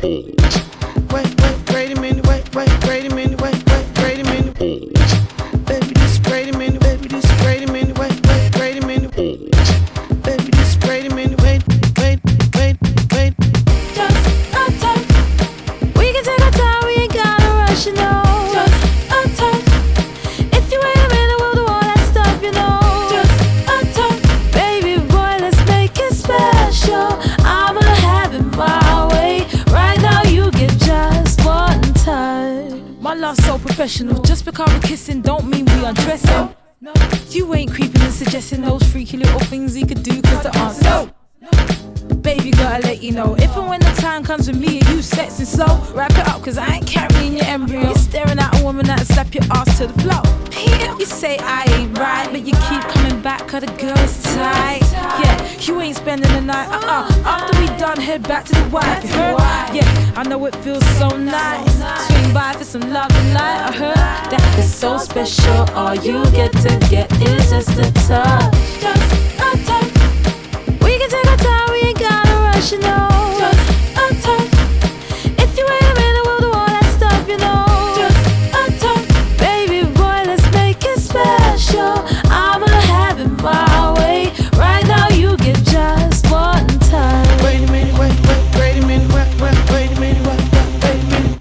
wait a minute, wait a minute, wait a minute. Baby, this wait a minute, baby, this wait a minute, wait a minute. Baby, this wait a minute, wait. Just a touch. We can take our time, we ain't gotta rush, you know. Just a touch. If you wait a minute, we'll do all that stuff, you know. Just a touch. Baby boy, let's make it special. I'ma have it my way. Right now you get just one touch. My love's so professional. Just because we're kissing don't mean we undressing. No. You ain't creeping and suggesting those freaky little things he could do, cause the answer's no. Baby, gotta let you know, if and when the time comes with me and you sexing slow, wrap it up, cause I ain't carrying your embryo. You're staring at a woman that'll slap your ass to the floor. You say I ain't right, but you keep coming back, cause the girl is tight. Yeah, you ain't spending the night, after we done, head back to the wife, you heard? Yeah, I know it feels so nice. Swing by for some love tonight, I heard that it's so special. All you get to get is just a touch. Just a touch. We can take our time, we ain't gotta rush, you know. Just a touch. If you wait a minute, we'll do all that stuff, you know. Just a touch. Baby boy, let's make it special. I'ma have it my way. Right now you get just one touch. Wait a minute, wait a minute, wait a minute, wait a minute.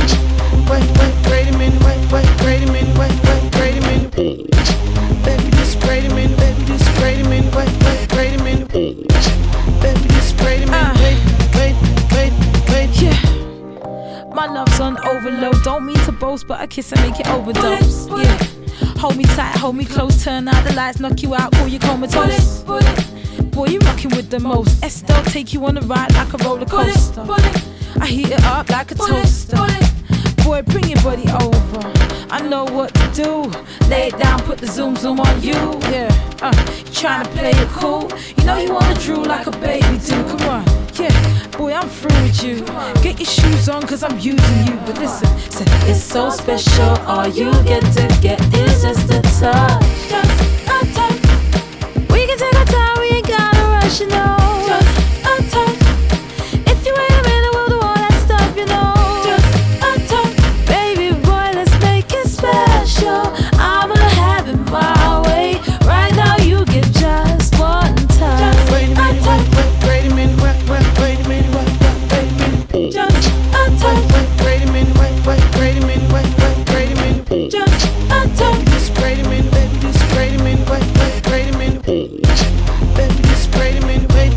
Wait a minute, wait a minute, wait a minute. Baby, this wait a minute, baby, this wait a minute, wait a minute. Baby, this wait a minute, wait. Yeah, my love's on overload. Don't mean to boast, but a kiss and make it overdose. Yeah, hold me tight, hold me close. Turn out the lights, knock you out, call you comatose. Boy, you rockin' with the most. Estelle take you on a ride like a roller coaster. I heat it up like a toaster. Boy, bring your body over. I know what to do. Lay it down, put the zoom on you. Yeah, you tryna play it cool. You know you wanna drool like a baby do. Come on, yeah, boy, I'm through with you. Get your shoes on, cause I'm using you. But listen, it's so special. All you get to get is just a touch. Just a touch. We can take our time, we ain't gotta rush, you know. Just a touch. If you wait a minute, we'll do all that stuff, you know. Just a touch. Baby boy, let's make it special. I'ma have it my way. Right now you get just one touch. Wait a minute, wait a minute, wait a minute, wait a minute. Just a touch. Wait a minute, wait a minute, wait a minute. Just a touch. This wait a minute, baby, this wait a minute, wait a minute. Baby, this wait a minute, wait.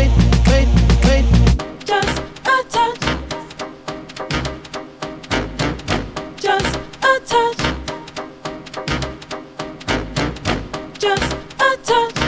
Just a touch. Just a touch. Just a touch.